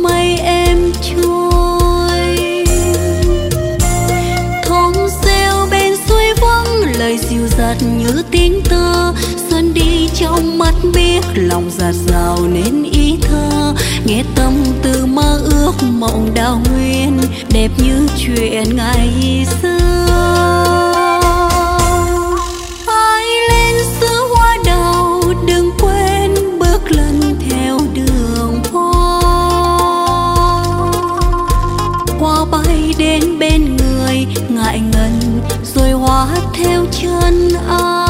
mây em trôi. Thong reo bên suối vắng, lời dịu dạt như tiếng tơ. Xuân đi trong mắt biết lòng dạt dào nên ý thơ. Nghe tâm tư mơ ước mộng đào nguyên, đẹp như chuyện ngày xưa. Ai lên xứ hoa đào đừng quên bước lần theo đường hoa. Hoa bay đến bên người ngại ngần rồi hóa theo chân ai.